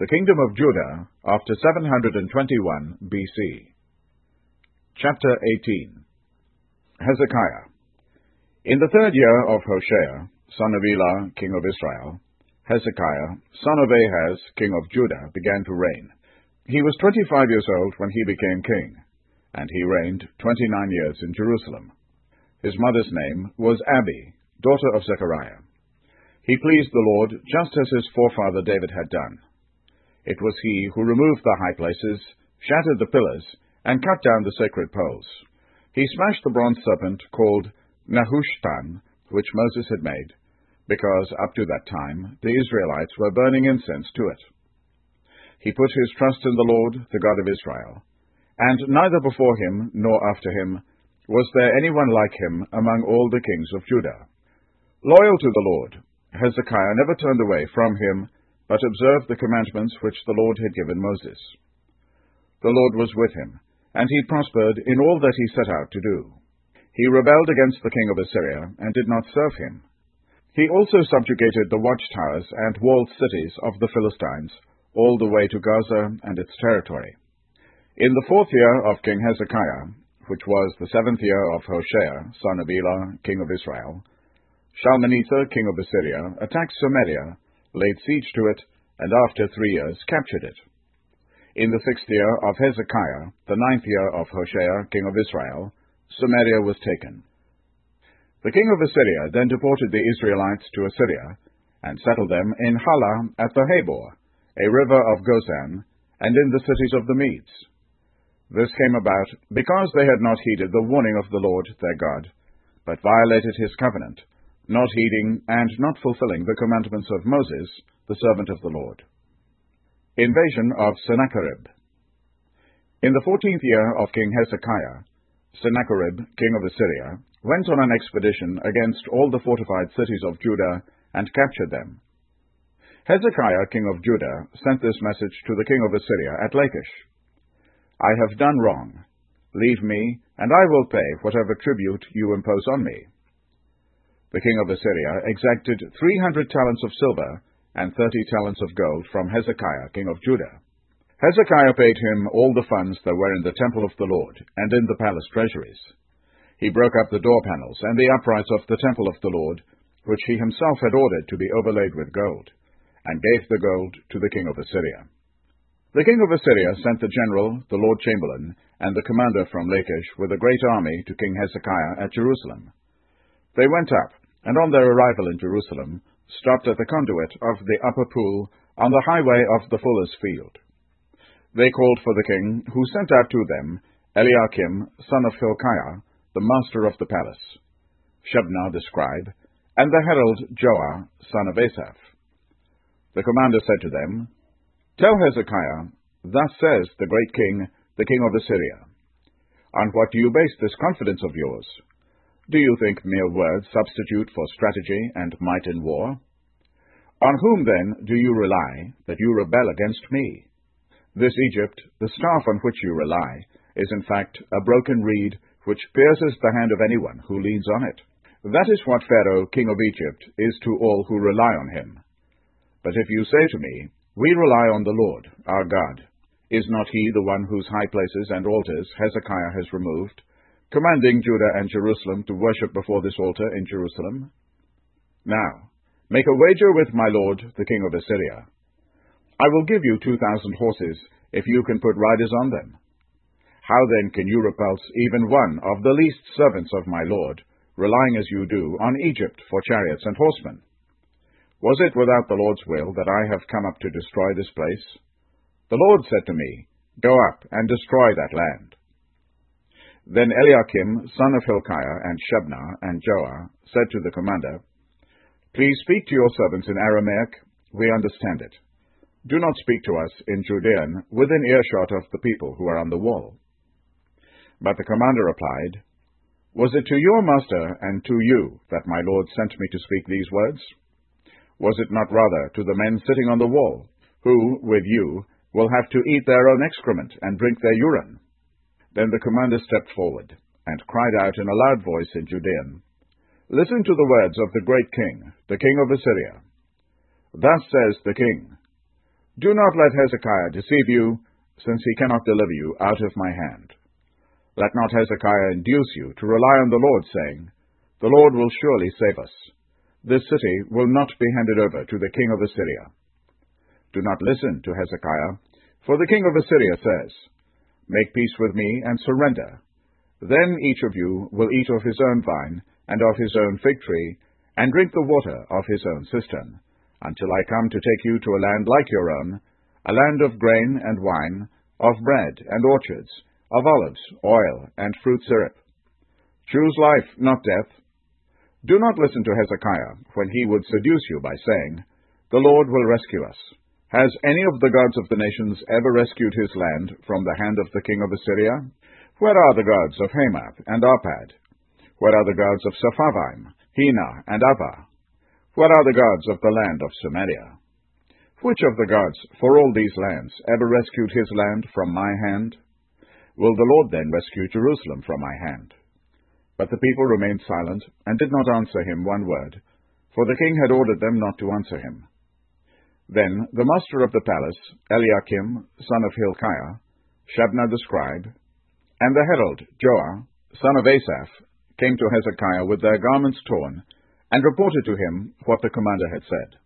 The Kingdom of Judah after 721 BC. Chapter 18. Hezekiah. In the 3rd year of Hoshea, son of Elah, king of Israel, Hezekiah, son of Ahaz, king of Judah, began to reign. He was 25 years old when he became king, and he reigned 29 years in Jerusalem. His mother's name was Abi, daughter of Zechariah. He pleased the Lord just as his forefather David had done. It was he who removed the high places, shattered the pillars, and cut down the sacred poles. He smashed the bronze serpent called Nehushtan, which Moses had made, because up to that time the Israelites were burning incense to it. He put his trust in the Lord, the God of Israel, and neither before him nor after him was there anyone like him among all the kings of Judah. Loyal to the Lord, Hezekiah never turned away from him, but observed the commandments which the Lord had given Moses. The Lord was with him, and he prospered in all that he set out to do. He rebelled against the king of Assyria, and did not serve him. He also subjugated the watchtowers and walled cities of the Philistines, all the way to Gaza and its territory. In the 4th year of King Hezekiah, which was the 7th year of Hoshea, son of Elah, king of Israel, Shalmaneser, king of Assyria, attacked Samaria, laid siege to it, and after 3 years captured it. In the 6th year of Hezekiah, the 9th year of Hoshea, king of Israel, Samaria was taken. The king of Assyria then deported the Israelites to Assyria, and settled them in Halah at the Habor, a river of Gozan, and in the cities of the Medes. This came about because they had not heeded the warning of the Lord their God, but violated his covenant, not heeding and not fulfilling the commandments of Moses, the servant of the Lord. Invasion of Sennacherib. In the 14th year of King Hezekiah, Sennacherib, king of Assyria, went on an expedition against all the fortified cities of Judah and captured them. Hezekiah, king of Judah, sent this message to the king of Assyria at Lachish: I have done wrong. Leave me, and I will pay whatever tribute you impose on me. The king of Assyria exacted 300 talents of silver and 30 talents of gold from Hezekiah, king of Judah. Hezekiah paid him all the funds that were in the temple of the Lord and in the palace treasuries. He broke up the door panels and the uprights of the temple of the Lord, which he himself had ordered to be overlaid with gold, and gave the gold to the king of Assyria. The king of Assyria sent the general, the Lord Chamberlain, and the commander from Lachish with a great army to King Hezekiah at Jerusalem. They went up, and on their arrival in Jerusalem, stopped at the conduit of the upper pool on the highway of the fuller's field. They called for the king, who sent out to them Eliakim, son of Hilkiah, the master of the palace, Shebna the scribe, and the herald Joah, son of Asaph. The commander said to them, Tell Hezekiah, Thus says the great king, the king of Assyria, On what do you base this confidence of yours? Do you think mere words substitute for strategy and might in war? On whom, then, do you rely, that you rebel against me? This Egypt, the staff on which you rely, is in fact a broken reed which pierces the hand of anyone who leans on it. That is what Pharaoh, king of Egypt, is to all who rely on him. But if you say to me, We rely on the Lord, our God, is not he the one whose high places and altars Hezekiah has removed, commanding Judah and Jerusalem to worship before this altar in Jerusalem? Now, make a wager with my lord, the king of Assyria. I will give you 2,000 horses, if you can put riders on them. How then can you repulse even one of the least servants of my lord, relying as you do on Egypt for chariots and horsemen? Was it without the Lord's will that I have come up to destroy this place? The Lord said to me, Go up and destroy that land. Then Eliakim, son of Hilkiah, and Shebna, and Joah, said to the commander, Please speak to your servants in Aramaic. We understand it. Do not speak to us in Judean, within earshot of the people who are on the wall. But the commander replied, Was it to your master and to you that my lord sent me to speak these words? Was it not rather to the men sitting on the wall, who, with you, will have to eat their own excrement and drink their urine? Then the commander stepped forward, and cried out in a loud voice in Judean, Listen to the words of the great king, the king of Assyria. Thus says the king, Do not let Hezekiah deceive you, since he cannot deliver you out of my hand. Let not Hezekiah induce you to rely on the Lord, saying, The Lord will surely save us. This city will not be handed over to the king of Assyria. Do not listen to Hezekiah, for the king of Assyria says, Make peace with me and surrender. Then each of you will eat of his own vine and of his own fig tree, and drink the water of his own cistern, until I come to take you to a land like your own, a land of grain and wine, of bread and orchards, of olives, oil, and fruit syrup. Choose life, not death. Do not listen to Hezekiah when he would seduce you by saying, The Lord will rescue us. Has any of the gods of the nations ever rescued his land from the hand of the king of Assyria? Where are the gods of Hamath and Arpad? Where are the gods of Sepharvaim, Hena, and Avva? Where are the gods of the land of Samaria? Which of the gods for all these lands ever rescued his land from my hand? Will the Lord then rescue Jerusalem from my hand? But the people remained silent, and did not answer him one word, for the king had ordered them not to answer him. Then the master of the palace, Eliakim, son of Hilkiah, Shebna the scribe, and the herald, Joah, son of Asaph, came to Hezekiah with their garments torn, and reported to him what the commander had said.